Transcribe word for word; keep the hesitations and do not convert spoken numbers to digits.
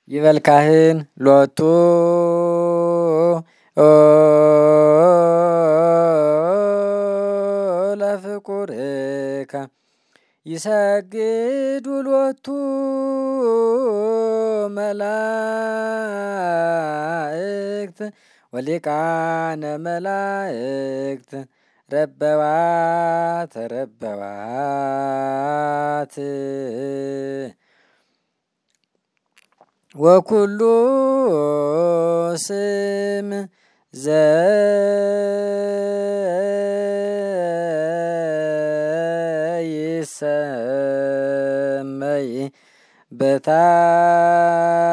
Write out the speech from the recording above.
ይበል ካህን ሎቱ ለፍቁርከ ይሰግዱ ሎቱ መላእክት ወሊቃነ መላእክት ረበዋት ረበዋት ወኩሉ ስም ዘይሰመይ በታ